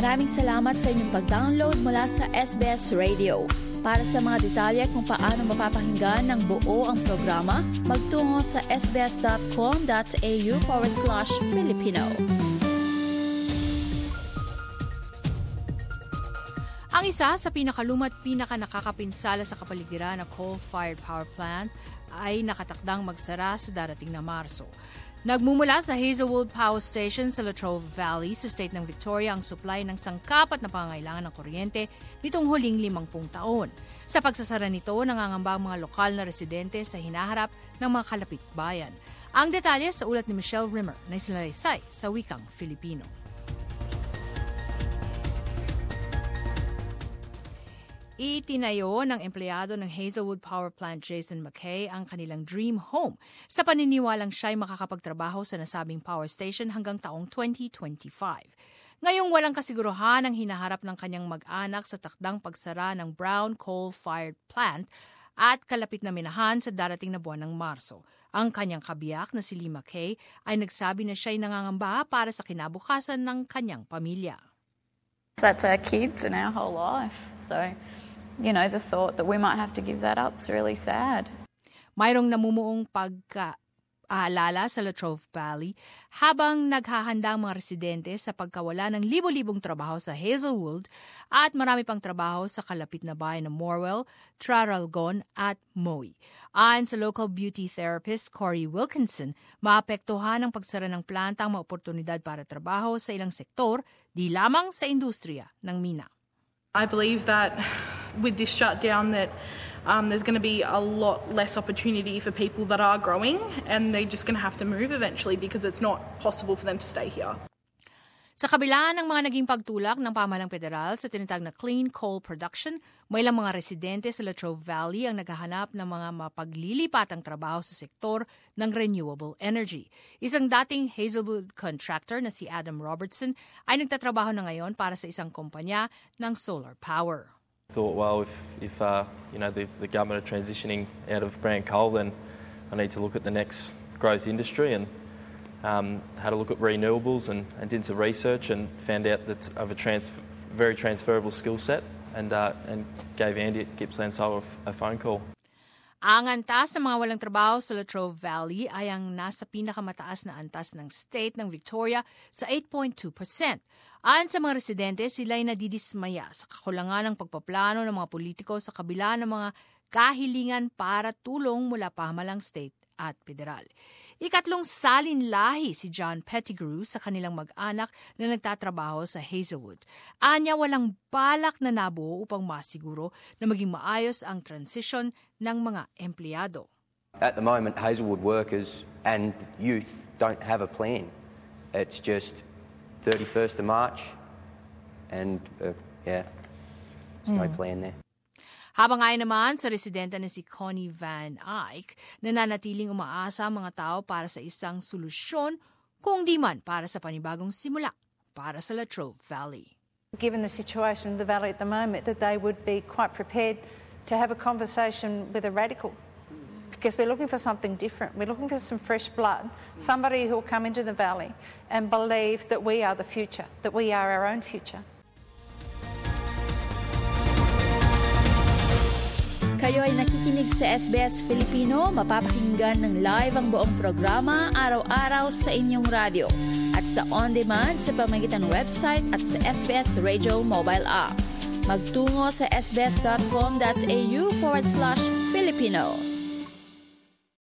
Maraming salamat sa inyong pag-download mula sa SBS Radio. Para sa mga detalye kung paano mapapakinggan ng buo ang programa, magtungo sa sbs.com.au/Filipino. Ang isa sa pinakalumat nakakapinsala sa kapaligiran na coal-fired power plant ay nakatakdang magsara sa darating na Marso. Nagmumula sa Hazelwood Power Station sa Latrobe Valley sa state ng Victoria ang supply ng sangkapat na pangangailangan ng kuryente nitong huling 50 taon. Sa pagsasara nito, nangangamba ang mga lokal na residente sa hinaharap ng mga kalapit bayan. Ang detalye sa ulat ni Michelle Rimmer na isinalaysay sa wikang Filipino. Itinayo ng empleyado ng Hazelwood Power Plant Jason McKay ang kanilang dream home sa paniniwalang siya'y makakapagtrabaho sa nasabing power station hanggang taong 2025. Ngayong walang kasiguruhan ang hinaharap ng kanyang mag-anak sa takdang pagsara ng Brown coal-fired plant at kalapit na minahan sa darating na buwan ng Marso. Ang kanyang kabiyak na si Lee McKay ay nagsabi na siya'y nangangamba para sa kinabukasan ng kanyang pamilya. That's our kids and our whole life. So, the thought that we might have to give that up is really sad. Mayroong namumuong pag-aalala sa Latrobe Valley habang naghahanda ang mga residente sa pagkawala ng libo-libong trabaho sa Hazelwood at marami pang trabaho sa kalapit na bayan ng Morwell, Traralgon at Moe. Ayon sa local beauty therapist Corey Wilkinson, maapektuhan ang pagsara ng planta ang mga oportunidad para trabaho sa ilang sektor, di lamang sa industriya ng mina. I believe that with this shutdown that there's going to be a lot less opportunity for people that are growing, and they're just going to have to move eventually because it's not possible for them to stay here. Sa kabila ng mga naging pagtulak ng pamahalang federal sa tinatag na clean coal production, may ilang mga residente sa Latrobe Valley ang naghahanap ng mga mapaglilipatang trabaho sa sektor ng renewable energy. Isang dating Hazelwood contractor na si Adam Robertson ay nagtatrabaho na ngayon para sa isang kumpanya ng solar power. I thought, well, if the government are transitioning out of brown coal, then I need to look at the next growth industry and had a look at renewables and did some research and found out that's of a very transferable skill set and gave Andy at Gippsland Solar a phone call. Ang antas ng mga walang trabaho sa Latrobe Valley ay ang nasa pinakamataas na antas ng state ng Victoria sa 8.2%. Ayon sa mga residente, sila ay nadidismaya sa kakulangan ng pagpaplano ng mga politiko sa kabila ng mga kahilingan para tulong mula pamahalang state at federal. Ikatlong salin-lahi si John Pettigrew sa kanilang mag-anak na nagtatrabaho sa Hazelwood. Anya walang balak na nabuo upang masiguro na maging maayos ang transition ng mga empleyado. At the moment, Hazelwood workers and youth don't have a plan. It's just 31st of March and there's no plan there. Habang ayon naman sa residente na si Connie Van Eyck, nananatiling umaasa ang mga tao para sa isang solusyon kung di man para sa panibagong simula para sa Latrobe Valley. Given the situation in the valley at the moment, that they would be quite prepared to have a conversation with a radical. Because we're looking for something different. We're looking for some fresh blood, somebody who will come into the valley and believe that we are the future, that we are our own future. Kayo ay nakikinig sa SBS Filipino, mapapakinggan ng live ang buong programa araw-araw sa inyong radyo at sa on-demand sa pamamagitan ng website at sa SBS Radio mobile app. Magtungo sa sbs.com.au/Filipino.